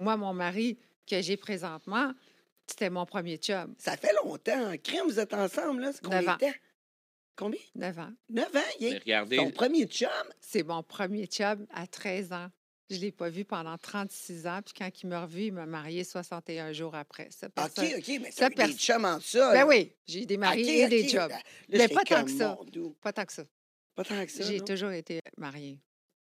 Moi, mon mari que j'ai présentement, c'était mon premier chum. Ça fait longtemps. Crème, vous êtes ensemble, là? C'est combien 9 ans. de temps? Combien? 9 ans. 9 ans? Mais regardez, Ton premier chum? C'est mon premier chum à 13 ans. Je ne l'ai pas vu pendant 36 ans. Puis quand il m'a revu, il m'a marié 61 jours après. OK, mais ça, t'as eu des chums en ça. Ben là. oui, j'ai des maris et des chums. Là, Mais je pas fais tant comme, que ça. mon Dieu. Pas tant que ça. Pas tant que ça, J'ai non? toujours été mariée.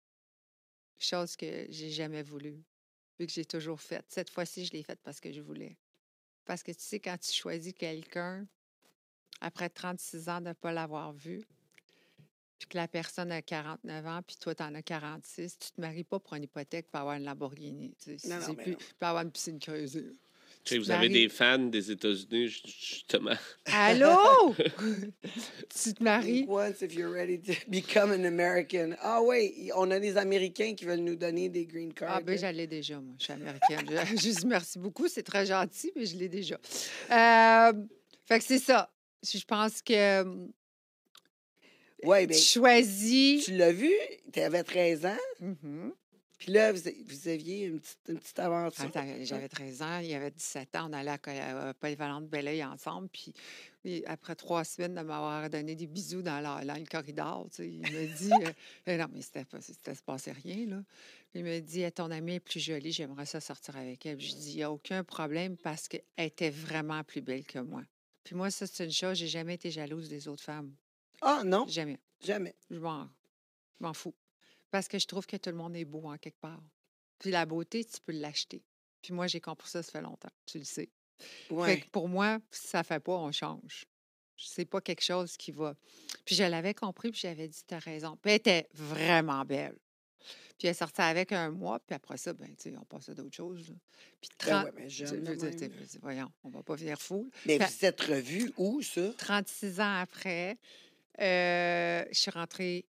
Chose que j'ai jamais voulu. Vu que j'ai toujours faite. Cette fois-ci, je l'ai faite parce que je voulais. Parce que tu sais, quand tu choisis quelqu'un, après 36 ans de ne pas l'avoir vu, puis que la personne a 49 ans, puis toi, tu en as 46, tu te maries pas pour une hypothèque pour avoir une Lamborghini. Tu sais, Non, mais non. pour avoir une piscine creusée. tu sais, vous avez des fans des États-Unis, justement. Allô? Tu te maries? Once if you're ready to become an American. Ah oui, on a des Américains qui veulent nous donner des green cards. Ah, ben là. je l'ai déjà, moi. Je suis américaine. Je dis merci beaucoup, c'est très gentil, mais je l'ai déjà. Fait que c'est ça. Je pense que Ouais, tu ben, choisis. tu l'as vu, tu avais 13 ans, Mhm. puis là, vous aviez une petite aventure. Attends, j'avais 13 ans, il avait 17 ans, on allait à Polyvalente Belleuil ensemble, puis après 3 semaines de m'avoir donné des bisous dans le corridor, tu sais, il me dit, non, mais c'était se passait rien, là. Il me dit, ton amie est plus jolie, j'aimerais ça sortir avec elle. Puis je dis, il n'y a aucun problème parce qu'elle était vraiment plus belle que moi. Puis moi, ça, c'est une chose, j'ai jamais été jalouse des autres femmes. Ah non, Jamais. jamais. Je m'en fous. Parce que je trouve que tout le monde est beau en quelque part. Puis la beauté, tu peux l'acheter. Puis moi, j'ai compris ça fait longtemps, tu le sais. Fait Ouais. que pour moi, si ça fait pas, on change. C'est pas quelque chose qui va. Puis je l'avais compris, puis j'avais dit, t'as raison. Puis elle était vraiment belle. Puis elle sortait avec un mois, puis après ça, ben, tu sais, on passait à d'autres choses. Là. Puis Ben 30... ouais, mais jeune de même. Voyons, on va pas venir fou. Mais Puis vous êtes revus où, ça? 36 ans après, je suis rentrée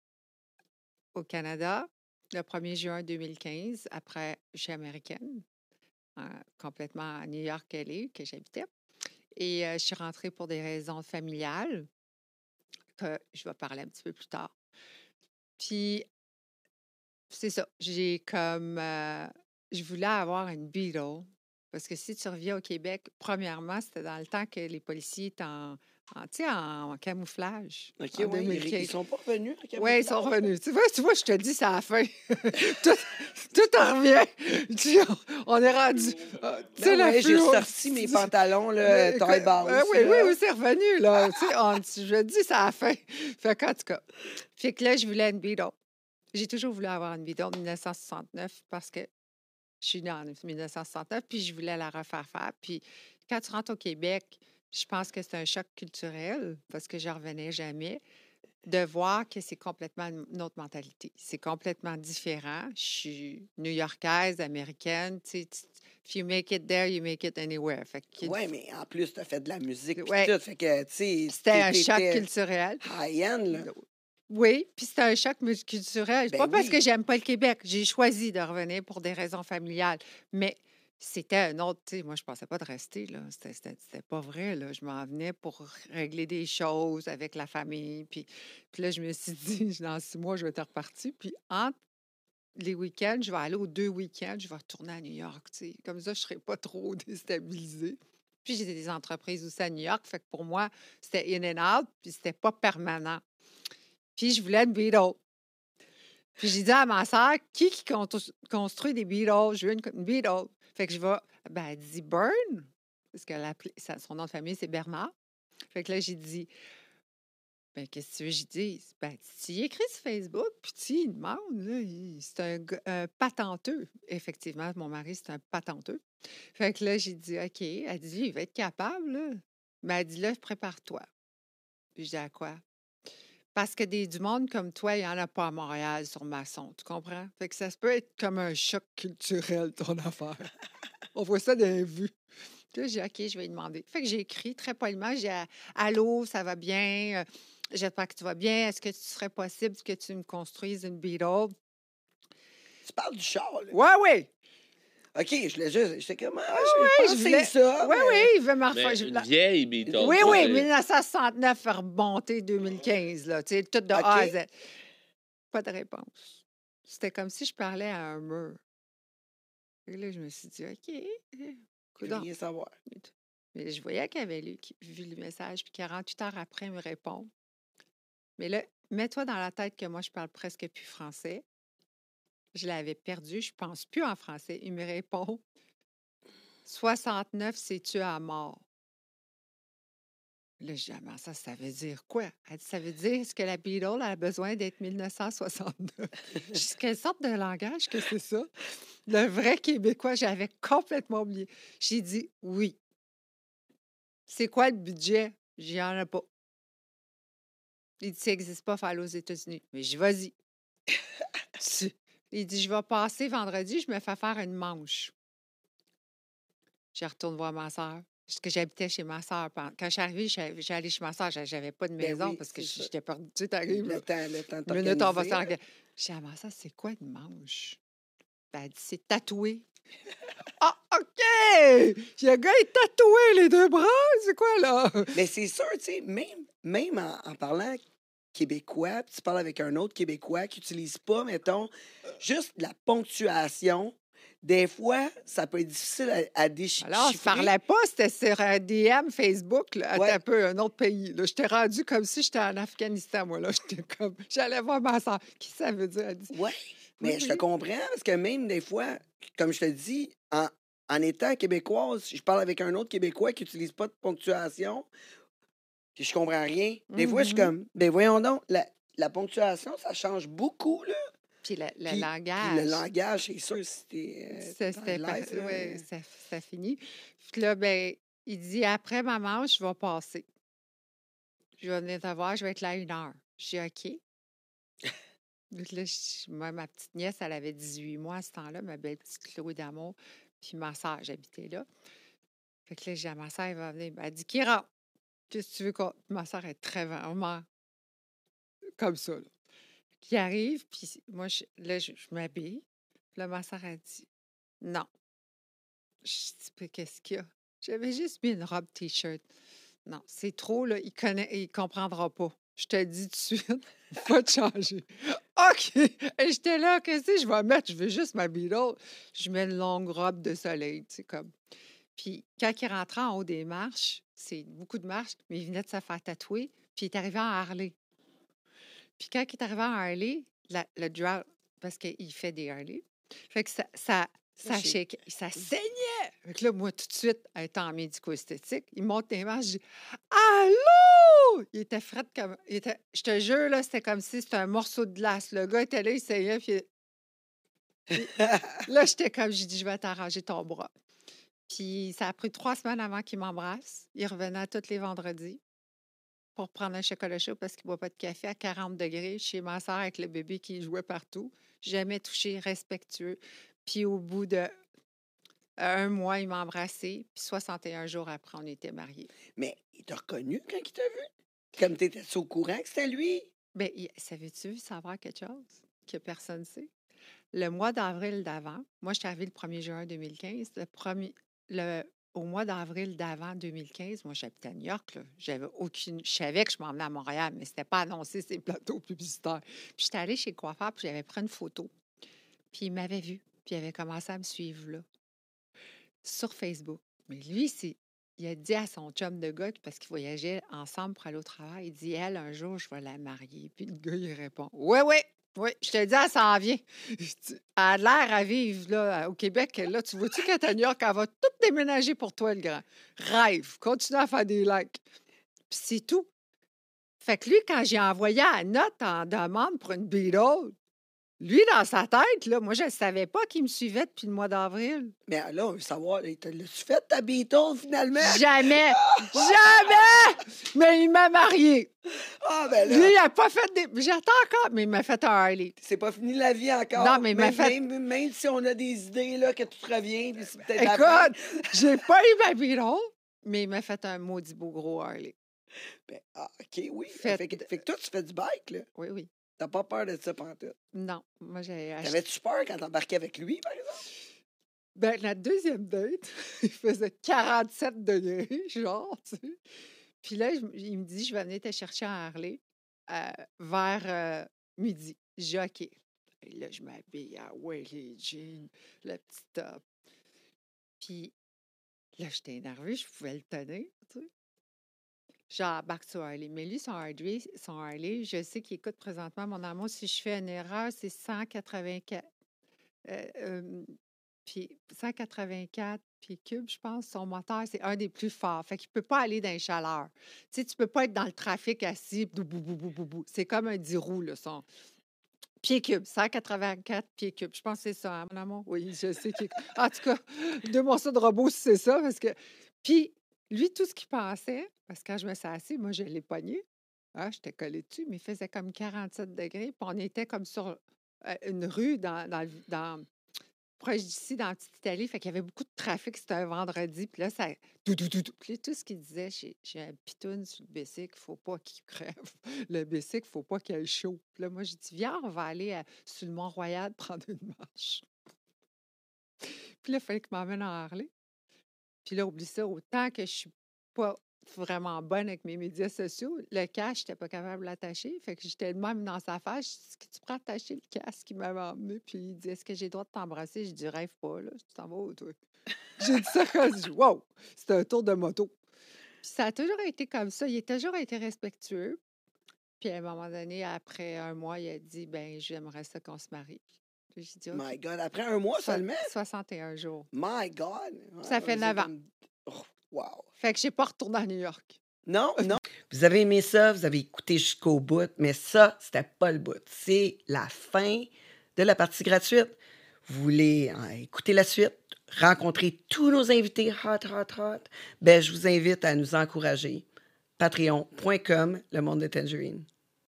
au Canada le 1er juin 2015. Après, je suis américaine, complètement à New York, LA, que j'habitais. Et je suis rentrée pour des raisons familiales, que je vais parler un petit peu plus tard. Puis, c'est ça. J'ai comme. Je voulais avoir une Beetle. Parce que si tu reviens au Québec, premièrement, c'était dans le temps que les policiers étaient tu sais, en camouflage. OK, en ouais, 2015. ils sont pas revenus? Oui, ils sont revenus. Tu vois, je te dis, c'est à la fin. tout en revient. Tu sais, on est rendu. Tu sais, la j'ai flou- ressorti mes pantalons, là, taille basse. oui, là. oui, c'est revenu, là. Tu sais, je te dis, c'est à la fin. Fait qu'en tout cas. Fait que là, je voulais une Beetle. J'ai toujours voulu avoir une Beetle en 1969 parce que je suis née en 1969, puis je voulais la refaire faire. Puis quand tu rentres au Québec, je pense que c'est un choc culturel parce que je revenais jamais de voir que c'est complètement une autre mentalité. C'est complètement différent. Je suis new-yorkaise, américaine. Tu sais, if you make it there, you make it anywhere. Fait que Oui, mais en plus, tu as fait de la musique puis Ouais. tout. Fait que, tu sais, c'était un choc culturel. high-end, là. Oui, puis c'était un choc culturel. Ben Pas parce oui. que j'aime pas le Québec. J'ai choisi de revenir pour des raisons familiales. Mais c'était un autre, tu sais, moi, je pensais pas de rester, là. C'était pas vrai, là. Je m'en venais pour régler des choses avec la famille. Puis là, je me suis dit, dans 6 mois, je vais être repartie. Puis entre les week-ends, je vais aller aux 2 week-ends, je vais retourner à New York, tu sais. Comme ça, je serai pas trop déstabilisée. Puis j'ai des entreprises aussi à New York. Fait que pour moi, c'était in and out, puis c'était pas permanent. Puis je voulais une Beetle. Puis j'ai dit à ma soeur, qui construit des Beetles? Je veux une Beetle. Fait que je vais. Ben, elle dit Burn, parce que son nom de famille, c'est Bernard. Fait que là, j'ai dit, ben, qu'est-ce que tu veux que j'y dise? Ben, tu y écris sur Facebook, puis tu y demandes. Là, c'est un patenteux. Effectivement, mon mari, c'est un patenteux. Fait que là, j'ai dit, OK. Elle dit, il va être capable, là. Mais elle dit, là, prépare-toi. Puis je dis, à quoi? Parce que du monde comme toi, il n'y en a pas à Montréal sur Masson, tu comprends? Fait que ça se peut être comme un choc culturel, ton affaire. On voit ça dans les vues. Puis là, j'ai dit, OK, je vais lui demander. Fait que j'ai écrit très poliment, j'ai dit, allô, ça va bien? J'espère que tu vas bien. Est-ce que tu serait possible que tu me construises une Beetle? Tu parles du char, là. Ouais, oui. OK, j'étais comme, je je voulais- ça. Oui, mais- oui, il veut me Mais refaire. une vieille Beetle. Oui, ça, oui, c'est- 1969, remonté 2015, là, tu sais, tout de A à OK. Z. Pas de réponse. C'était comme si je parlais à un mur. Et là, je me suis dit, OK, Je veux coudonc. rien savoir. Mais je voyais qu'elle avait vu le message, puis 48 heures après, elle me répond. Mais là, mets-toi dans la tête que moi, je parle presque plus français. Je l'avais perdu, je pense plus en français. Il me répond 69, c'est-tu à mort? Là, je dis, ah, mais ça veut dire quoi? Elle dit, ça veut dire est-ce que la Beatle a besoin d'être 1969? Je dis, quelle sorte de langage que c'est ça? Le vrai Québécois, j'avais complètement oublié. J'ai dit oui. C'est quoi le budget? J'y en ai pas. Il dit, ça n'existe pas, faire aller aux États-Unis. Mais je dis, vas-y. Il dit, je vais passer vendredi, je me fais faire une manche. Je retourne voir ma soeur. Parce que j'habitais chez ma soeur. Quand je suis arrivée, j'allais chez ma soeur. J'avais pas de Ben maison oui, parce que c'est ça. j'étais perdue. Tu sais, t'arrives, là. Le temps de Une minute, on va t'organiser. s'organiser. Je dis à ma soeur, c'est quoi une manche? Ben, elle dit, c'est tatoué. Ah, OK! Le gars est tatoué, les deux bras. C'est quoi, là? Mais c'est sûr, tu sais, même en parlant québécois, puis tu parles avec un autre Québécois qui n'utilise pas, mettons, juste la ponctuation, des fois, ça peut être difficile à déchiffrer. Alors, on se parlait pas, c'était sur un DM Facebook, là, attends Ouais. un peu, un autre pays. Là. J'étais rendue comme si j'étais en Afghanistan, moi. Là. J'étais comme, j'allais voir ma soeur. Qu'est-ce que ça veut dire? Elle dit, Oui, mais oui, je te oui. comprends, parce que même des fois, comme je te dis, en étant québécoise, je parle avec un autre Québécois qui n'utilise pas de ponctuation, puis je comprends rien. Des fois, je suis Mhm. comme, ben voyons donc, la ponctuation, ça change beaucoup, là. Puis le Puis le langage. langage, c'est sûr, c'était C'était anglaise, là. ouais, ça finit. Puis là, ben, il dit, après ma manche, je vais passer. Je vais venir te voir, je vais être là 1 heure. Je dis, OK. Donc là, moi, ma petite nièce, elle avait 18 mois à ce temps-là, ma belle petite Chloé d'amour. Puis ma soeur, j'habitais là. Fait que là, j'ai dit à ma soeur, elle va venir. Ben, elle dit, qui rentre? Qu'est-ce que tu veux qu'on. Ma soeur est très vraiment comme ça, là. Qui arrive, puis moi, là, je m'habille. Puis là, ma soeur a dit, non. Je dis, puis qu'est-ce qu'il y a? J'avais juste mis une robe T-shirt. Non, c'est trop, là. Il comprendra pas. Je te le dis tout de suite. Va te changer. OK. Et j'étais là, qu'est-ce que je vais mettre? Je veux juste ma Beatle. Je mets une longue robe de soleil, tu sais, comme. Puis quand il rentrait en haut des marches, c'est beaucoup de marches, mais il venait de se faire tatouer, puis il est arrivé en Harley. Puis quand il est arrivé en Harley, le drag, parce qu'il fait des Harley, fait que ça saignait. Fait que là, moi, tout de suite, étant en médico-esthétique, il monte des marches, je dis « Allô! » Il était fret comme... je te jure, là, c'était comme si c'était un morceau de glace. Le gars était là, il saignait, puis là, j'étais comme, j'ai dit « Je vais t'arranger ton bras. » Puis ça a pris 3 semaines avant qu'il m'embrasse. Il revenait tous les vendredis pour prendre un chocolat chaud parce qu'il ne boit pas de café à 40 degrés chez ma soeur avec le bébé qui jouait partout. Jamais touché, respectueux. Puis au bout de 1 mois, il m'a embrassé. Puis 61 jours après, on était mariés. Mais il t'a reconnu quand il t'a vu? Comme tu étais au courant que c'était lui? Bien, savais-tu savoir quelque chose que personne ne sait? Le mois d'avril d'avant, moi, je suis arrivée le 1er juin 2015. Au mois d'avril d'avant 2015, moi, j'habitais à New York. Là. J'avais aucune. Je savais que je m'emmenais à Montréal, mais c'était pas annoncé ces plateaux publicitaires. Puis j'étais allée chez le coiffeur, puis j'avais pris une photo. Puis il m'avait vue, puis il avait commencé à me suivre là, sur Facebook. Mais lui, il a dit à son chum de gars, parce qu'ils voyageaient ensemble pour aller au travail, il dit, elle, un jour, je vais la marier. Puis le gars, il répond, oui, oui, oui, je te dis, elle s'en vient. Elle a l'air à vivre là, au Québec. Là, tu vois-tu qu'à New York, elle va tout déménager pour toi, le grand. Rêve, continue à faire des likes. Puis c'est tout. Fait que lui, quand j'ai envoyé la note en demande pour une Beatle, lui, dans sa tête, là, moi, je ne savais pas qu'il me suivait depuis le mois d'avril. Mais là, on veut savoir, l'as-tu fait ta Beatle finalement? Jamais! Jamais! Mais il m'a marié. Ah, ben là, Lui, il n'a pas fait des. J'attends encore, mais il m'a fait un Harley. c'est pas fini la vie encore. Non, mais il m'a fait. Même si on a des idées là, que tu te reviens, puis c'est peut-être la fin. Écoute, j'ai pas eu ma Beatle, mais il m'a fait un maudit beau gros Harley. Ben, OK, oui. Fait que toi, tu fais du bike, là. Oui, oui. T'as pas peur de ça pantoute. Non, moi, j'ai acheté. T'avais-tu peur quand t'embarquais avec lui, par exemple? Ben, la deuxième date, il faisait 47 degrés, genre, tu sais. Puis là, il me dit, je vais venir te chercher à Harley vers midi. J'ai dit, OK. Et là, je m'habille, ouais, les jeans, le petit top. Puis là, j'étais énervée, je pouvais le tenir, tu sais. J'embarque sur Harley. Mais lui, son Harley, je sais qu'il écoute présentement mon amour. Si je fais une erreur, c'est 184. Puis 184 pieds cubes, je pense, son moteur, c'est un des plus forts. Fait qu'il ne peut pas aller dans les chaleurs. Tu sais, tu ne peux pas être dans le trafic assis, bou, bou, bou, bou, bou, bou. C'est comme un 10 roues, là, son pieds cubes, 184 pieds cubes. Je pense que c'est ça, hein, mon amour? Oui, je sais qu'il... En tout cas, 2 morceaux de robot, si c'est ça, parce que... Puis, lui, tout ce qu'il pensait, parce que quand je me suis assise, moi, je l'ai pogné. Ah, j'étais collée dessus, mais il faisait comme 47 degrés, puis on était comme sur une rue proche d'ici, dans la petite Italie. Fait qu'il y avait beaucoup de trafic. C'était un vendredi. Puis là, ça... Tout. Puis là, tout ce qu'il disait, j'ai un pitoune sur le bicycle. Il ne faut pas qu'il crève. Le bicycle, il ne faut pas qu'il ait chaud. Puis là, moi, j'ai dit, viens, on va aller sur le Mont-Royal prendre une marche. Puis là, il fallait qu'il m'emmène en Harley. Puis là, oublie ça, autant que je suis pas vraiment bonne avec mes médias sociaux, le casque, je n'étais pas capable de l'attacher. Fait que j'étais de même dans sa face. Est-ce que tu pourrais attacher le casque qu'il m'avait emmené? Puis il dit, est-ce que j'ai le droit de t'embrasser? Je dis, rêve pas, là. Tu t'en vas où, toi? J'ai dit ça quand je dis, wow, c'était un tour de moto. Puis ça a toujours été comme ça. Il a toujours été respectueux. Puis à un moment donné, après un mois, il a dit, ben j'aimerais ça qu'on se marie. Puis j'ai dit, OK. My God, après un mois seulement? 61 jours. My God! Ça fait 9 ans. Oh, wow! Fait que j'ai pas retourné à New York. Non. Vous avez aimé ça, vous avez écouté jusqu'au bout, mais ça, c'était pas le bout. C'est la fin de la partie gratuite. Vous voulez écouter la suite, rencontrer tous nos invités hot, ben je vous invite à nous encourager. Patreon.com, le monde de Tangerine.